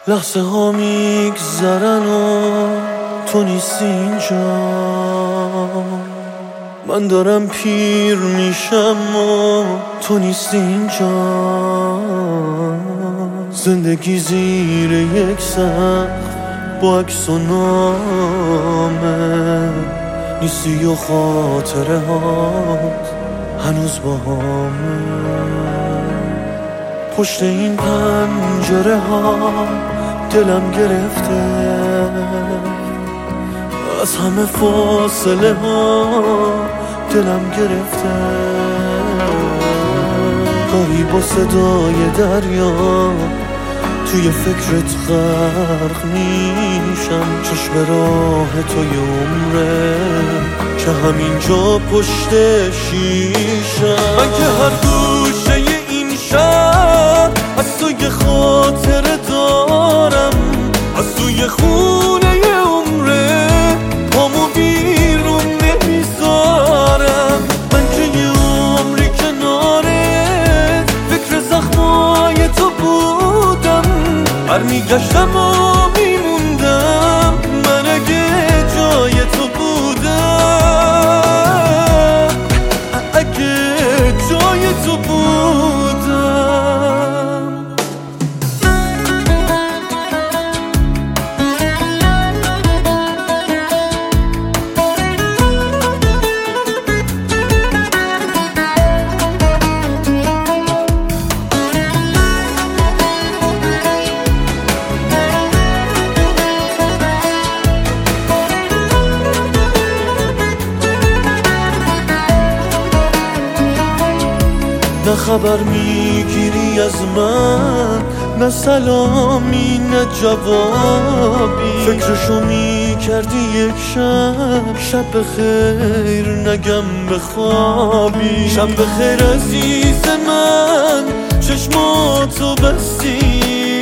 لحظه ها میگذرن و تو نیستی اینجا. من دارم پیر میشم و تو نیستی اینجا. زندگی زیر یک سقف با عکس و نامه نیستی و خاطره هات هنوز با همه. پشت این پنجره ها دلم گرفته از همه فاصله ها دلم گرفته. گاهی با صدای دریا توی فکرت غرق میشم. چشم راه توی عمره که همینجا پشت شیشم. من که هر گوشه این شهر از تو یه خاطره دارم، از توی خونه عمره پامو بیرون نمیذارم. من که یه عمری کنارت فکر زخمای تو بودم، هر میگشتم و میموندم من اگه جای تو بودم، اگه جای تو بودم. نه خبر میگیری از من، نه سلامی نه جوابی. فکرشو میکردی یک شب بخیر نگم بخوابی. شب بخیر عزیز من، چشماتو بستی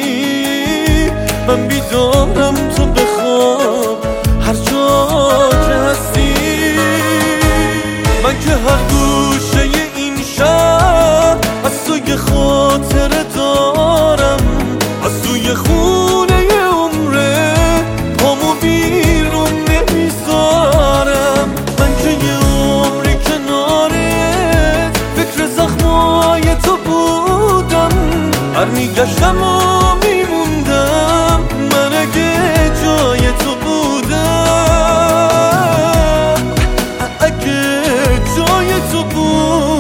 من بیدارم تو بخواب هر جا که هستی. من که هر گوشه این شهر از تو یه خاطره دارم، از توی خونه عمره پامو بیرون نمیذارم. من که یه عمری کنارت فکر زخمای تو بودم، هر میگشتم و میموندم من اگه جای تو بودم، اگه جای تو بودم.